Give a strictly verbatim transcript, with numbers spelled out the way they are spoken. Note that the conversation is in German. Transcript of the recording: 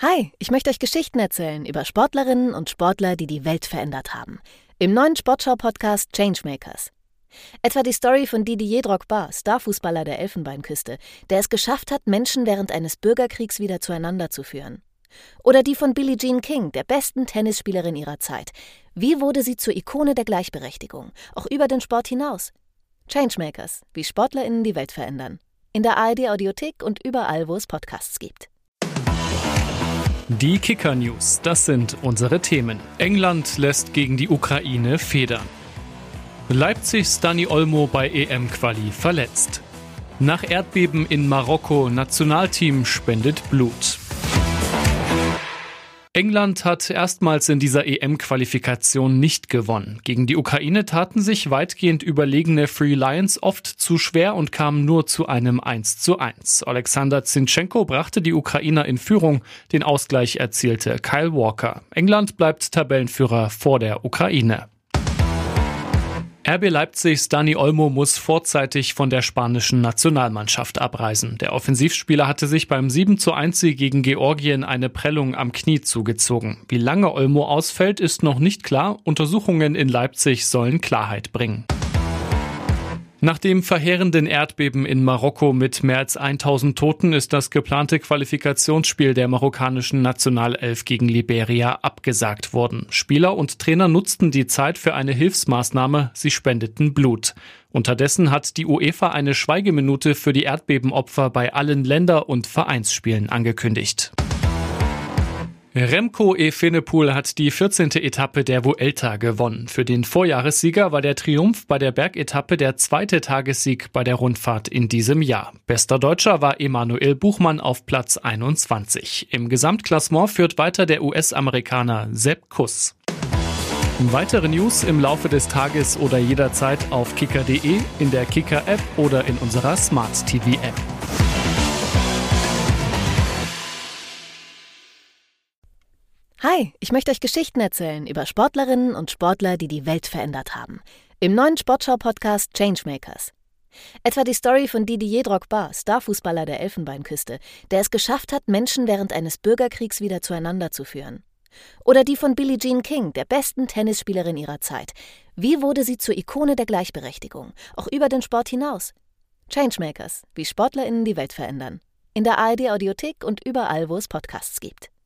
Hi, ich möchte euch Geschichten erzählen über Sportlerinnen und Sportler, die die Welt verändert haben. Im neuen Sportschau-Podcast Changemakers. Etwa die Story von Didier Drogba, Starfußballer der Elfenbeinküste, der es geschafft hat, Menschen während eines Bürgerkriegs wieder zueinander zu führen. Oder die von Billie Jean King, der besten Tennisspielerin ihrer Zeit. Wie wurde sie zur Ikone der Gleichberechtigung, auch über den Sport hinaus? Changemakers, wie SportlerInnen die Welt verändern. In der A R D-Audiothek und überall, wo es Podcasts gibt. Die Kicker-News, das sind unsere Themen. England lässt gegen die Ukraine federn. Leipzigs Dani Olmo bei E M-Quali verletzt. Nach Erdbeben in Marokko, Nationalteam spendet Blut. England hat erstmals in dieser E M-Qualifikation nicht gewonnen. Gegen die Ukraine taten sich weitgehend überlegene Three Lions oft zu schwer und kamen nur zu einem eins zu eins. Alexander Zinchenko brachte die Ukrainer in Führung, den Ausgleich erzielte Kyle Walker. England bleibt Tabellenführer vor der Ukraine. R B Leipzigs Dani Olmo muss vorzeitig von der spanischen Nationalmannschaft abreisen. Der Offensivspieler hatte sich beim sieben zu eins Sieg gegen Georgien eine Prellung am Knie zugezogen. Wie lange Olmo ausfällt, ist noch nicht klar. Untersuchungen in Leipzig sollen Klarheit bringen. Nach dem verheerenden Erdbeben in Marokko mit mehr als tausend Toten ist das geplante Qualifikationsspiel der marokkanischen Nationalelf gegen Liberia abgesagt worden. Spieler und Trainer nutzten die Zeit für eine Hilfsmaßnahme, sie spendeten Blut. Unterdessen hat die UEFA eine Schweigeminute für die Erdbebenopfer bei allen Länder- und Vereinsspielen angekündigt. Remco Evenepoel hat die vierzehnte Etappe der Vuelta gewonnen. Für den Vorjahressieger war der Triumph bei der Bergetappe der zweite Tagessieg bei der Rundfahrt in diesem Jahr. Bester Deutscher war Emanuel Buchmann auf Platz einundzwanzig. Im Gesamtklassement führt weiter der U S-Amerikaner Sepp Kuss. Weitere News im Laufe des Tages oder jederzeit auf kicker punkt de, in der Kicker-App oder in unserer Smart-T V-App. Hi, ich möchte euch Geschichten erzählen über Sportlerinnen und Sportler, die die Welt verändert haben. Im neuen Sportschau-Podcast Changemakers. Etwa die Story von Didier Drogba, Starfußballer der Elfenbeinküste, der es geschafft hat, Menschen während eines Bürgerkriegs wieder zueinander zu führen. Oder die von Billie Jean King, der besten Tennisspielerin ihrer Zeit. Wie wurde sie zur Ikone der Gleichberechtigung, auch über den Sport hinaus? Changemakers, wie SportlerInnen die Welt verändern. In der A R D-Audiothek und überall, wo es Podcasts gibt.